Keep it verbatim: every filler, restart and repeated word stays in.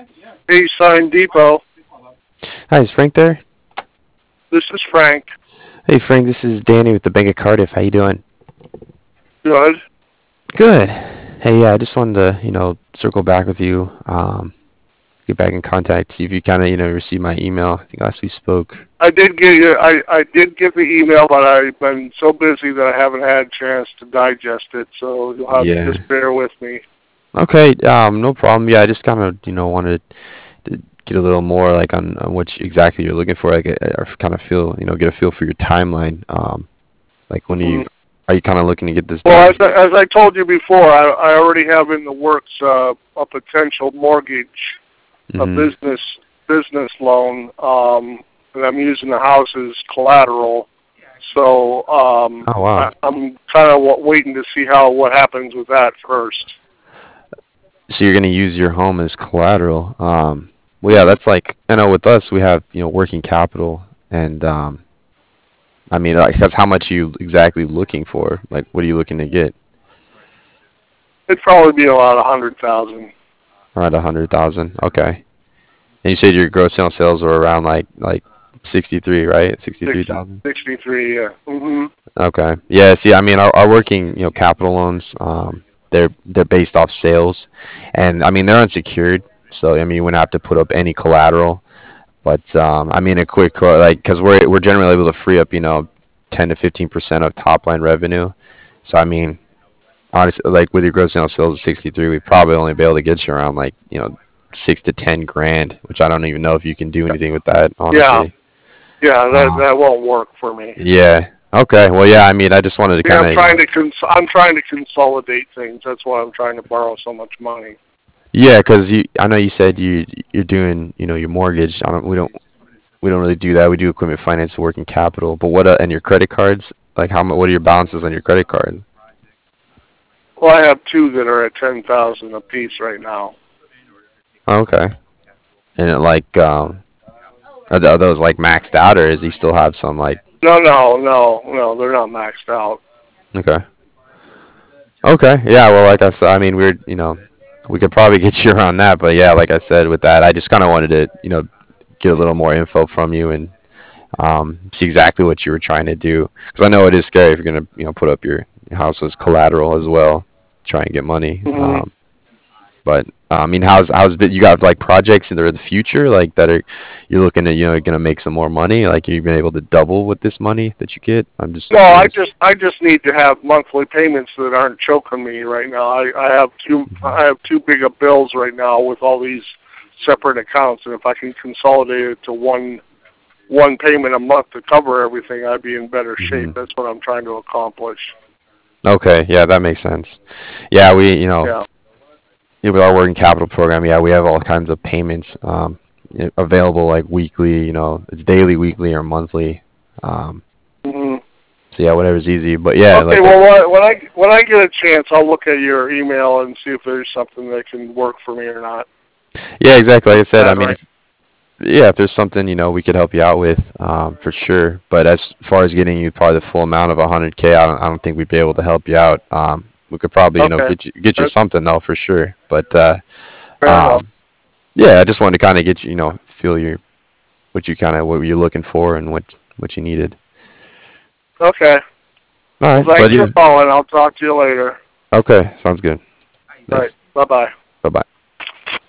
Hey, Sign Depot. Hi, is Frank there? This is Frank. Hey, Frank, this is Danny with the Bank of Cardiff. How you doing? Good. Good. Hey, yeah, I just wanted to, you know, circle back with you, um, get back in contact, see if you kind of, you know, received my email. I think last we spoke. I did get you. I, I did get the email, but I've been so busy that I haven't had a chance to digest it. So you'll have to Yeah. just bear with me. Okay, um, no problem. Yeah, I just kind of, you know, wanted to get a little more like on, on what you- exactly you're looking for. Like, I, I kind of feel, you know, get a feel for your timeline. Um, like when are hmm you are you kind of looking to get this Well, done? as I, as I told you before, I, I already have in the works uh, a potential mortgage, a Mm-hmm. business business loan, um, and I'm using the house as collateral. So um, Oh wow. I, I'm kind of waiting to see how what happens with that first. So you're gonna use your home as collateral. Um, well, yeah, Mm-hmm. that's like I know with us we have you know working capital, and um, I mean like that's how much you exactly looking for. Like, what are you looking to get? It'd probably be about a hundred thousand. Around a hundred thousand. Okay. And you said your gross annual sales were around like like sixty three, right? Sixty three Sixty, thousand. sixty-three, yeah. hmm Okay. Yeah. See, I mean, our, our working you know capital loans, um, they're they're based off sales, and I mean they're unsecured. So I mean you wouldn't have to put up any collateral. But um, I mean, a quick like because we're we're generally able to free up you know ten to fifteen percent of top line revenue. So I mean, honestly, like with your gross annual sales of sixty three, we'd probably only be able to get you around like you know six to ten grand, which I don't even know if you can do anything with that, Yeah, honestly. yeah, that Uh, that won't work for me. yeah. Okay. Well, yeah. I mean, I just wanted to Yeah, kind I'm of you trying know. to cons- I'm trying to consolidate things. That's why I'm trying to borrow so much money. Yeah, because you, I know you said you you're doing you know your mortgage. I don't, we don't we don't really do that. We do equipment finance and working capital. But what uh, and your credit cards? Like how much? What are your balances on your credit card? Well, I have two that are at ten thousand a piece right now. Okay. And it, like, um, are, th- are those like maxed out, or does he still have some like? No, no, no, no, they're not maxed out. Okay. Okay. Yeah. Well, like I said, I mean, we're you know, we could probably get you around that, but yeah, like I said, with that, I just kind of wanted to you know get a little more info from you and um, see exactly what you were trying to do, because I know it is scary if you're gonna you know put up your, your house as collateral as well, try and get money. hmm Um, But uh, I mean, how's how's the, you got like projects in the future like that are you're looking to you know gonna make some more money? Like you've been able to double with this money that you get? I'm just No, I curious. just I just need to have monthly payments that aren't choking me right now. I I have too Mhm. I have too big of bills right now with all these separate accounts, and if I can consolidate it to one one payment a month to cover everything, I'd be in better shape. Mhm. That's what I'm trying to accomplish. Okay, yeah, that makes sense. Yeah, we you know Yeah. yeah, with our working capital program, yeah, we have all kinds of payments um, i- available like weekly. You know, it's daily, weekly, or monthly. Um, hmm so yeah, whatever's easy. But yeah, Okay. like I, Well, when when I when I get a chance, I'll look at your email and see if there's something that can work for me or not. yeah, exactly. Like I said, I That mean, right. if yeah, if there's something, you know, we could help you out with, um, for sure. But as far as getting you probably the full amount of one hundred k, I don't, I don't think we'd be able to help you out. Um, we could probably, you know, Okay. get you get you That's something though for sure. But uh, fair enough. um, yeah, I just wanted to kind of get you, you know, feel your what you kind of what you're looking for and what what you needed. Okay. All Well, right, thanks but for yeah, calling. I'll talk to you later. okay, sounds good. All right. Thanks. Bye bye.